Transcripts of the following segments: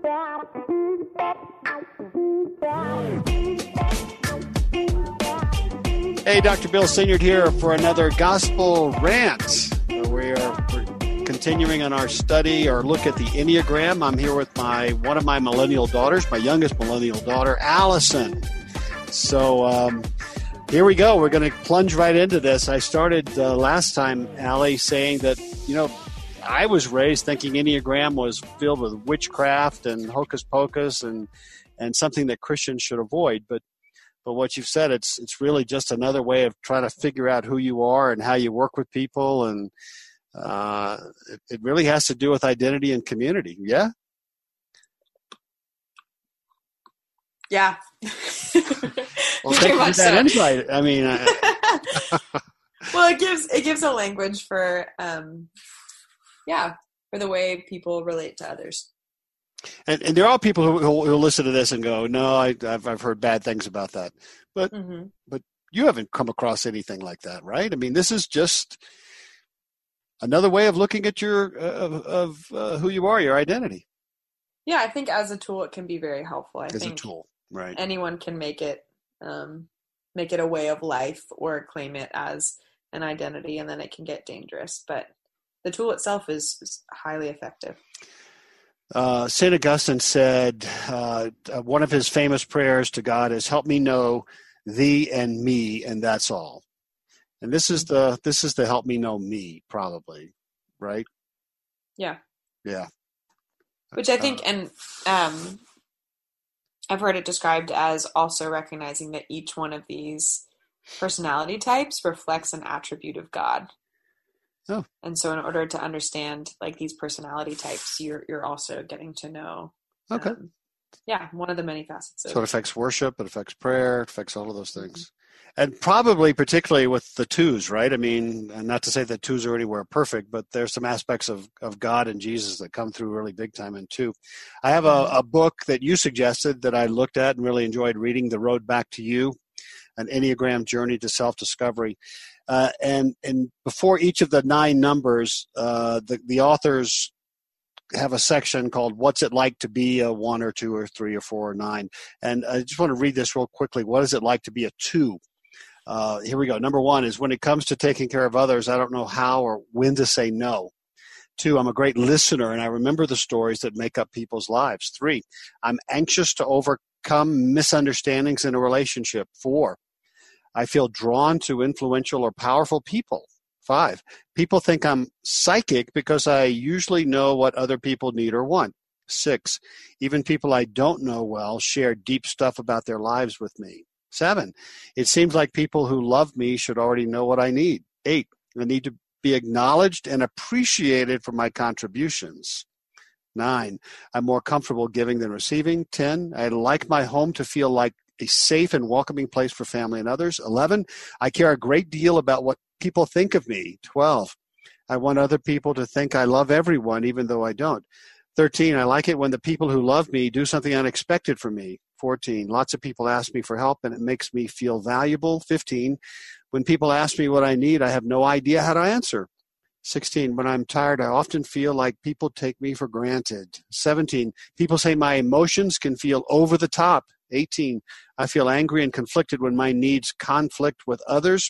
Hey, Dr. Bill Sinyard here for another Gospel Rant. We're continuing on our study or look at the Enneagram. I'm here with one of my millennial daughters, my youngest millennial daughter, Allison. So here we go. We're going to plunge right into this. I started last time, Allie, saying that, I was raised thinking Enneagram was filled with witchcraft and hocus pocus and something that Christians should avoid. But what you've said, it's really just another way of trying to figure out who you are and how you work with people. And it really has to do with identity and community. Yeah? Yeah. Well, thank you for that insight. I mean, well, it gives a language for, for the way people relate to others. And there are people who listen to this and go, no, I've heard bad things about that. But you haven't come across anything like that, right? I mean, this is just another way of looking at who you are, your identity. Yeah, I think as a tool, it can be very helpful. I think a tool, right? Anyone can make it a way of life or claim it as an identity, and then it can get dangerous. But the tool itself is highly effective. St. Augustine said one of his famous prayers to God is, "Help me know thee and me, and that's all." And this is the help me know me, probably, right? Yeah. Yeah. Which I think, and I've heard it described as also recognizing that each one of these personality types reflects an attribute of God. Oh. And so in order to understand like these personality types, you're also getting to know one of the many facets. So it affects worship, it affects prayer, it affects all of those things. And probably particularly with the twos, right? I mean, not to say that twos are anywhere perfect, but there's some aspects of God and Jesus that come through really big time in two. I have a book that you suggested that I looked at and really enjoyed reading, The Road Back to You, an Enneagram Journey to Self-Discovery. And before each of the 9 numbers, the authors have a section called "What's It Like to Be a 1 or 2 or 3 or 4 or 9?" And I just want to read this real quickly. What is it like to be a 2? Here we go. Number 1 is, when it comes to taking care of others, I don't know how or when to say no. 2, I'm a great listener and I remember the stories that make up people's lives. 3, I'm anxious to overcome misunderstandings in a relationship. 4, I feel drawn to influential or powerful people. 5, people think I'm psychic because I usually know what other people need or want. 6, even people I don't know well share deep stuff about their lives with me. 7, it seems like people who love me should already know what I need. 8, I need to be acknowledged and appreciated for my contributions. 9, I'm more comfortable giving than receiving. 10, I like my home to feel like a safe and welcoming place for family and others. 11, I care a great deal about what people think of me. 12, I want other people to think I love everyone even though I don't. 13, I like it when the people who love me do something unexpected for me. 14, lots of people ask me for help and it makes me feel valuable. 15, when people ask me what I need, I have no idea how to answer. 16, when I'm tired, I often feel like people take me for granted. 17, people say my emotions can feel over the top. 18, I feel angry and conflicted when my needs conflict with others.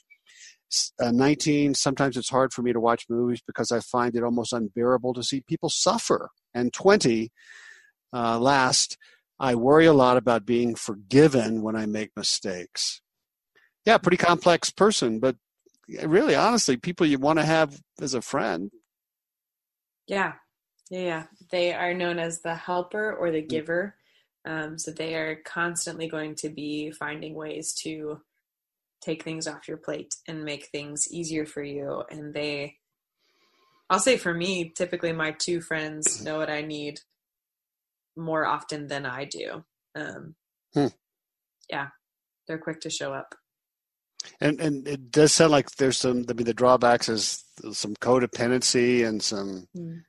19, sometimes it's hard for me to watch movies because I find it almost unbearable to see people suffer. And 20, last, I worry a lot about being forgiven when I make mistakes. Yeah, pretty complex person, but really, honestly, people you want to have as a friend. Yeah. They are known as the helper or the giver. So they are constantly going to be finding ways to take things off your plate and make things easier for you. And I'll say for me, typically my 2 friends know what I need more often than I do. Yeah, they're quick to show up. And it does sound like there's the drawbacks is some codependency and some,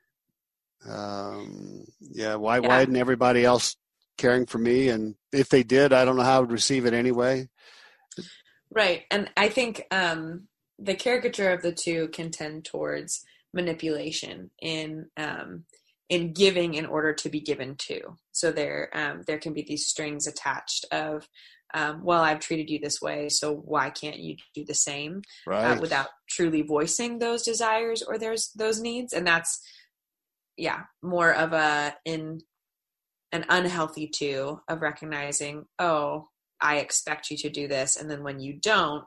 why isn't everybody else caring for me? And if they did, I don't know how I would receive it anyway. Right. And I think the caricature of the 2 can tend towards manipulation in in giving in order to be given to. So there can be these strings attached of, well, I've treated you this way, so why can't you do the same? Right. Without truly voicing those desires or those needs. And that's, more of an unhealthy too, of recognizing, oh, I expect you to do this, and then when you don't,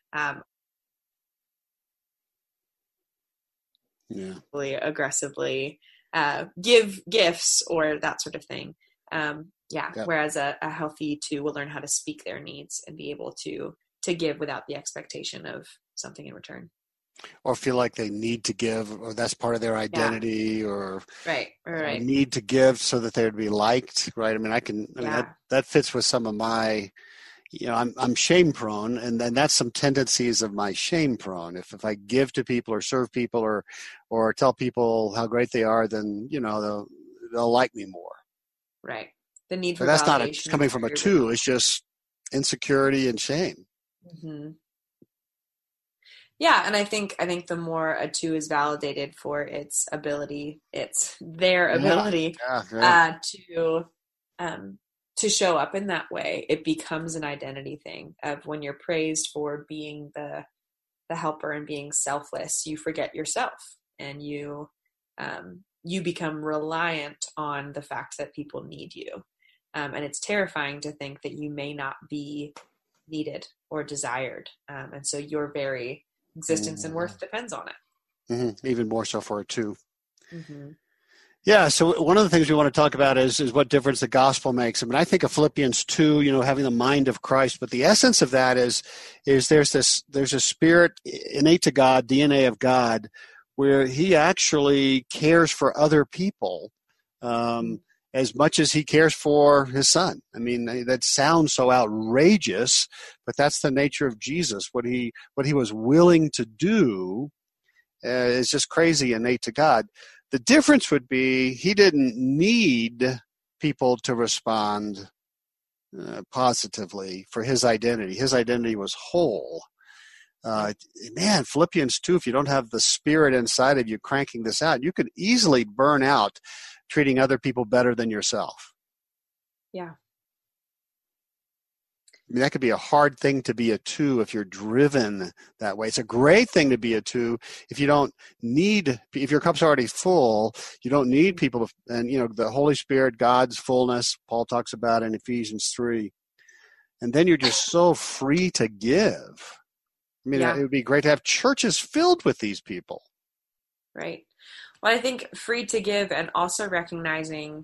aggressively give gifts or that sort of thing. Whereas a healthy two will learn how to speak their needs and be able to give without the expectation of something in return. Or feel like they need to give, or that's part of their identity, or right. need to give so that they would be liked, right? I mean, that fits with some of my, I'm shame prone, and then that's some tendencies of my shame prone. If I give to people or serve people or tell people how great they are, then they'll like me more. Right. The need for but that's not coming from a two. It's just insecurity and shame. Mm-hmm. Yeah, and I think the more a two is validated for its ability, it's their ability to show up in that way, it becomes an identity thing of when you're praised for being the helper and being selfless, you forget yourself and you become reliant on the fact that people need you. And it's terrifying to think that you may not be needed or desired. And so your very existence and worth depends on it. Mm-hmm. Even more so for a two. Mm-hmm. Yeah, so one of the things we want to talk about is what difference the gospel makes. I mean, I think of Philippians 2, having the mind of Christ, but the essence of that is there's a spirit innate to God, DNA of God, where he actually cares for other people as much as he cares for his son. I mean, that sounds so outrageous, but that's the nature of Jesus. What he was willing to do is just crazy innate to God. The difference would be he didn't need people to respond positively for his identity. His identity was whole. Philippians 2, if you don't have the spirit inside of you cranking this out, you could easily burn out treating other people better than yourself. Yeah. I mean, that could be a hard thing to be a two if you're driven that way. It's a great thing to be a two if you don't need, if your cup's already full, you don't need people to, and the Holy Spirit, God's fullness, Paul talks about in Ephesians 3. And then you're just so free to give. I mean, It would be great to have churches filled with these people. Right. Well, I think free to give and also recognizing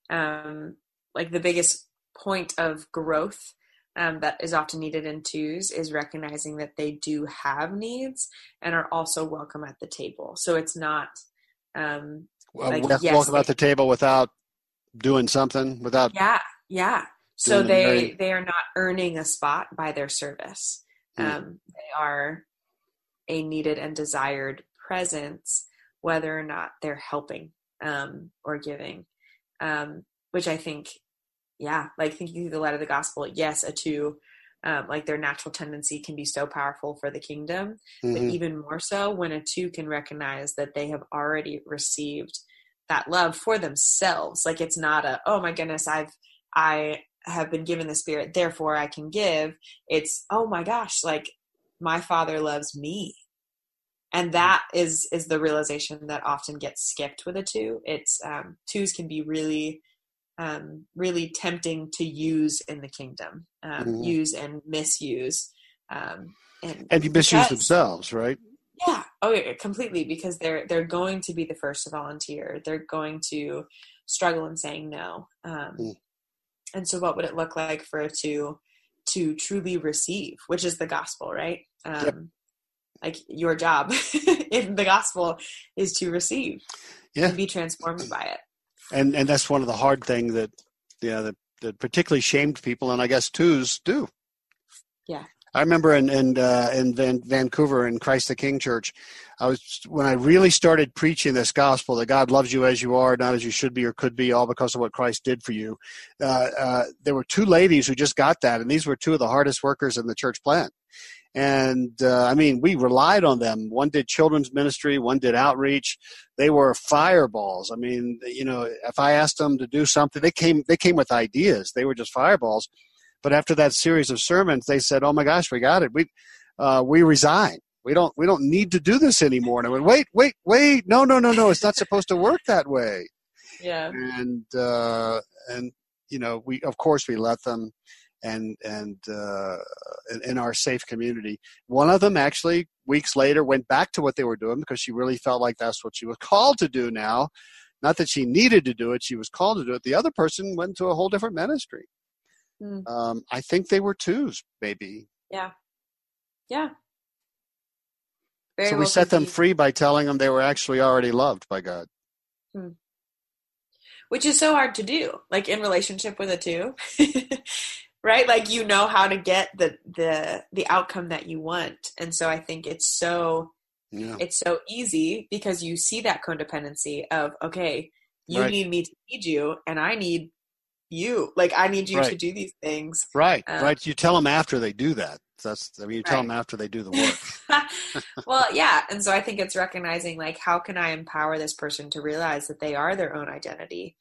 like the biggest point of growth that is often needed in twos is recognizing that they do have needs and are also welcome at the table. So it's not welcome at the table without doing something, without. Yeah. So they are not earning a spot by their service. They are a needed and desired presence, whether or not they're helping or giving, which I think, like thinking through the light of the gospel, yes, a two, like their natural tendency can be so powerful for the kingdom, but even more so when a two can recognize that they have already received that love for themselves. Like it's not oh my goodness, I have been given the Spirit, therefore I can give. It's, oh my gosh, like my Father loves me. And that is the realization that often gets skipped with a two. It's twos can be really, really tempting to use in the kingdom, use and misuse. And you misuse themselves, right? Yeah. Oh, yeah, completely. Because they're going to be the first to volunteer. They're going to struggle in saying no. And so what would it look like for a two to truly receive, which is the gospel, right? Like your job in the gospel is to receive and be transformed by it. And that's one of the hard things that particularly shamed people, and I guess twos do. Yeah. I remember in Vancouver in Christ the King Church, when I really started preaching this gospel that God loves you as you are, not as you should be or could be, all because of what Christ did for you. There were two ladies who just got that, and these were two of the hardest workers in the church plant. And I mean, we relied on them. One did children's ministry, one did outreach. They were fireballs. I mean, if I asked them to do something, they came with ideas. They were just fireballs. But after that series of sermons, they said, "Oh my gosh, we got it. We resign. We don't need to do this anymore." And I went, wait, no. It's not supposed to work that way. Yeah. And we, of course, we let them, and in our safe community. One of them actually weeks later went back to what they were doing because she really felt like that's what she was called to do now. Not that she needed to do it, she was called to do it. The other person went to a whole different ministry. I think they were twos, maybe. Yeah. Very so well we set them free by telling them they were actually already loved by God. Which is so hard to do, like in relationship with a two, right? Like, how to get the outcome that you want. And so I think it's so easy because you see that codependency of, okay, you need me to need you, and I need you. Like, I need you to do these things. Right. You tell them after they do that. You tell them after they do the work. Well, yeah. And so I think it's recognizing, like, how can I empower this person to realize that they are their own identity,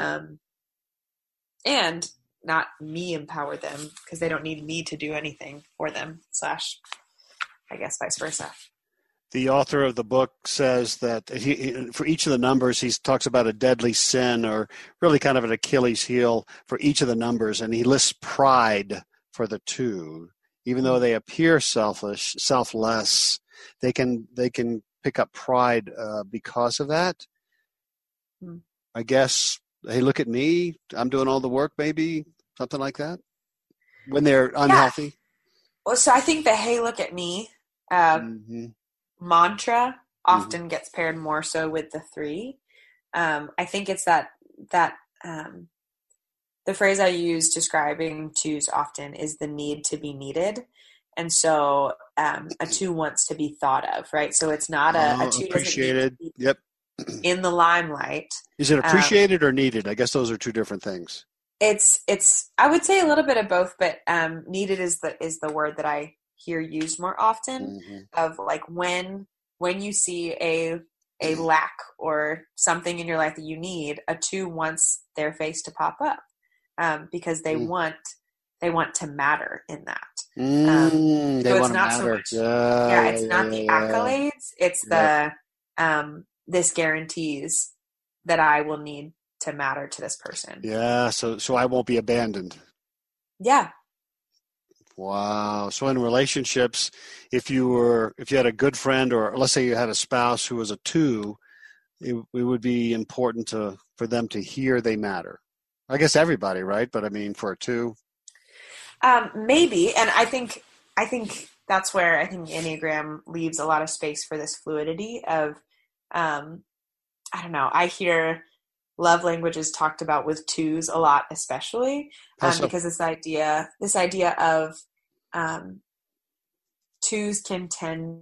and not me empower them because they don't need me to do anything for them, / I guess vice versa. The author of the book says that for each of the numbers, he talks about a deadly sin, or really kind of an Achilles heel for each of the numbers. And he lists pride for the 2. Even though they appear selfless, they can pick up pride because of that. I guess, hey, look at me, I'm doing all the work, maybe, something like that, when they're unhealthy. Yeah. Well, so I think the hey, look at me mantra often gets paired more so with the 3. I think it's that the phrase I use describing 2s often is the need to be needed. And so a 2 wants to be thought of, right? So it's not a 2 appreciated. Yep. In the limelight. Is it appreciated or needed? I guess those are 2 different things. It's I would say a little bit of both, but needed is the word that I hear used more often, of like when you see a lack or something in your life that you need, a 2 wants their face to pop up. Because they want to matter in that. They so want to matter. So much, it's not the accolades. It's the this guarantees that I will need to matter to this person. Yeah. So I won't be abandoned. Yeah. Wow. So in relationships, if you had a good friend, or let's say you had a spouse who was a 2, it would be important for them to hear they matter. I guess everybody, right? But I mean, for a 2, maybe. And I think that's where I think Enneagram leaves a lot of space for this fluidity of, I don't know. I hear love languages talked about with 2s a lot, especially because this idea of 2s can tend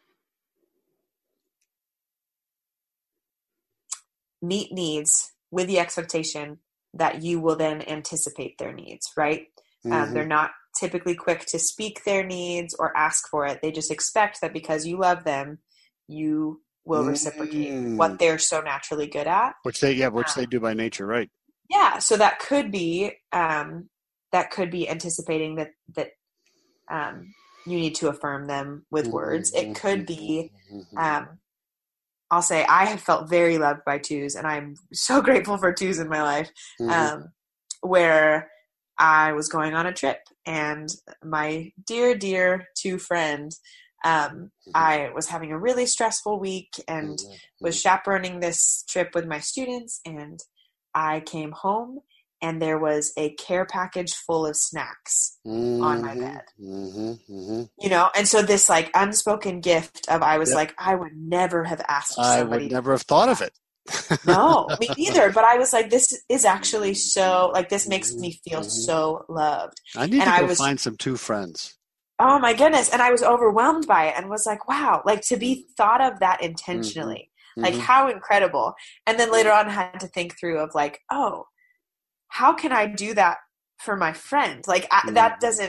meet needs with the expectation that you will then anticipate their needs, right? They're not typically quick to speak their needs or ask for it. They just expect that because you love them, you will reciprocate what they're so naturally good at. Which they do by nature, right? Yeah. So that could be anticipating that you need to affirm them with words. It could be, I'll say I have felt very loved by 2s, and I'm so grateful for 2s in my life, where I was going on a trip, and my dear, dear 2 friend, I was having a really stressful week and was chaperoning this trip with my students, and I came home and there was a care package full of snacks on my bed. And so this like unspoken gift of, I was like, I would never have asked somebody. I would never have thought of it. No, me neither. But I was like, this is actually so, like, this makes me feel so loved. I need to go find some 2 friends. Oh my goodness. And I was overwhelmed by it and was like, wow, like to be thought of that intentionally, like how incredible. And then later on I had to think through of like, oh, how can I do that for my friend? Like that doesn't,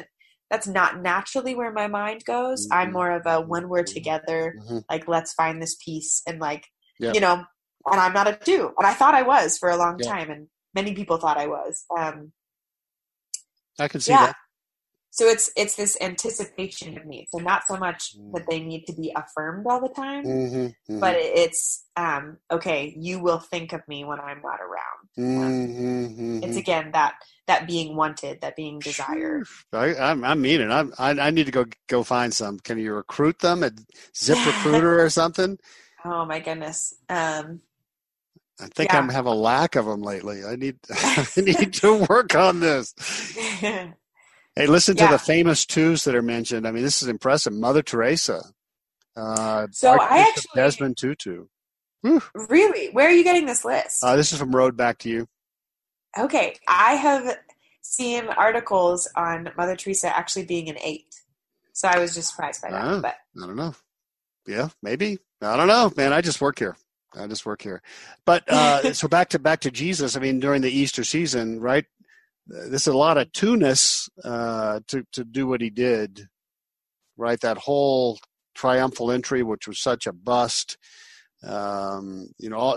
that's not naturally where my mind goes. I'm more of a, when we're together, like, let's find this peace, and like, Yep. And I'm not a 2, and I thought I was for a long Yep. time, and many people thought I was. I can see that. So it's this anticipation of needs. So not so much that they need to be affirmed all the time, but it's, okay, you will think of me when I'm not around. It's, again, that being wanted, that being desired. I mean it. I need to go find some. Can you recruit them at ZipRecruiter or something? Oh my goodness. I think I have a lack of them lately. I need to work on this. Hey, listen to the famous 2s that are mentioned. I mean, this is impressive. Mother Teresa. So I actually, Desmond Tutu. Whew. Really? Where are you getting this list? This is from Road Back to You. Okay. I have seen articles on Mother Teresa actually being an 8. So I was just surprised by that. But I don't know. Yeah, maybe. I don't know, man. I just work here. But so back to Jesus. I mean, during the Easter season, right? There's a lot of 2-ness to do what he did, right? That whole triumphal entry, which was such a bust. All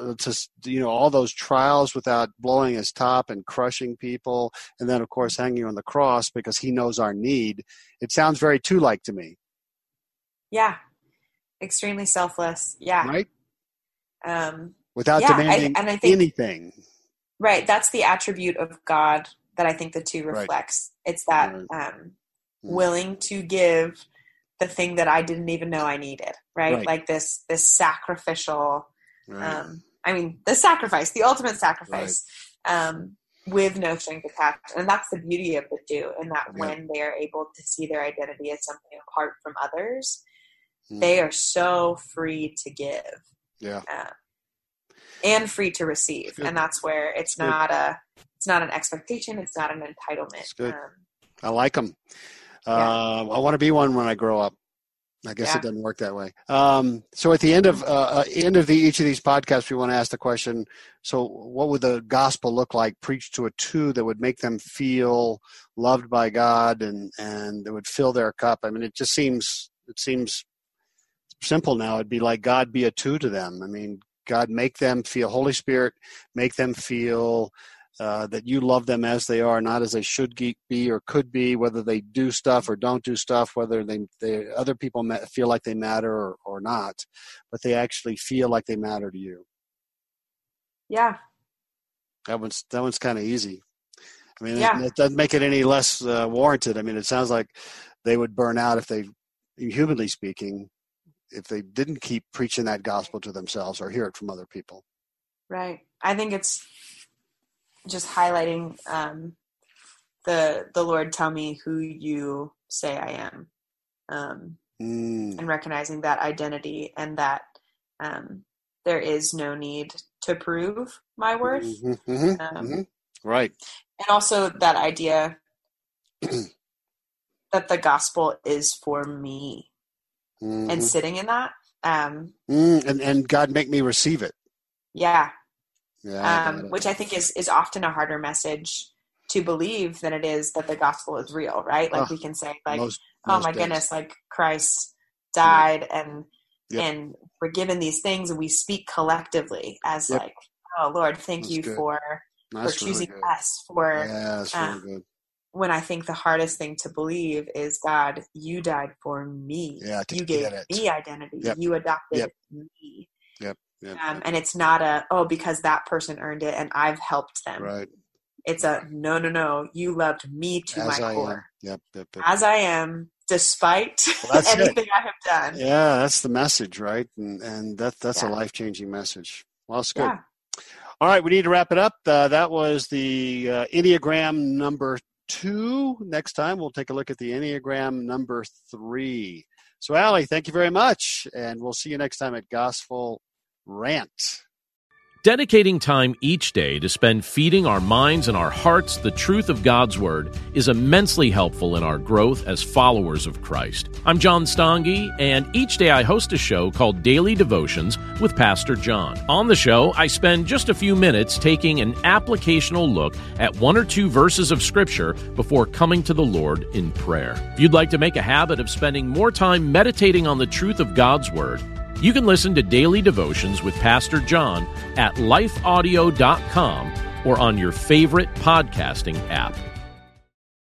those trials without blowing his top and crushing people, and then of course hanging on the cross because he knows our need. It sounds very 2-like to me. Yeah, extremely selfless. Yeah, right. Without demanding I think, anything. Right, that's the attribute of God that I think the 2 reflects. Right. It's that willing to give the thing that I didn't even know I needed, right? Like this sacrificial, the sacrifice, the ultimate sacrifice, with no strings attached. And that's the beauty of the 2, and that when they are able to see their identity as something apart from others, they are so free to give. Yeah. And free to receive. And that's where it's not an expectation. It's not an entitlement. That's good. I like them. I want to be one when I grow up. I guess it doesn't work that way. So at the end of each of these podcasts, we want to ask the question, so what would the gospel look like preached to a 2 that would make them feel loved by God and that would fill their cup? I mean, it seems simple now. It'd be like God be a 2 to them. I mean, God, make them feel, Holy Spirit, make them feel that you love them as they are, not as they should be or could be, whether they do stuff or don't do stuff, whether they other people feel like they matter or not, but they actually feel like they matter to you. Yeah. That one's kind of easy. I mean, it doesn't make it any less warranted. I mean, it sounds like they would burn out if they, humanly speaking, if they didn't keep preaching that gospel to themselves or hear it from other people. Right. I think it's just highlighting the Lord, tell me who you say I am, and recognizing that identity and that there is no need to prove my worth. Right. And also that idea that the gospel is for me. And sitting in that. And God make me receive it. Yeah. Which I think is often a harder message to believe than it is that the gospel is real, right? Like we can say like, most my goodness, like Christ died and we're given these things and we speak collectively as like, oh Lord, thank you for choosing us for, that's really good. When I think the hardest thing to believe is, God, you died for me. Yeah, you gave me identity. Yep. You adopted me. Yep. And it's not because that person earned it and I've helped them. Right. It's no. You loved me to as my I core. Yep. As I am, despite anything I have done. Yeah, that's the message, right? And that's a life-changing message. Well, it's good. Yeah. All right, we need to wrap it up. That was the Enneagram number 2. Next time, we'll take a look at the Enneagram number 3. So, Allie, thank you very much, and we'll see you next time at Gospel Rant. Dedicating time each day to spend feeding our minds and our hearts the truth of God's Word is immensely helpful in our growth as followers of Christ. I'm John Stange, and each day I host a show called Daily Devotions with Pastor John. On the show, I spend just a few minutes taking an applicational look at one or two verses of Scripture before coming to the Lord in prayer. If you'd like to make a habit of spending more time meditating on the truth of God's Word, you can listen to Daily Devotions with Pastor John at lifeaudio.com or on your favorite podcasting app.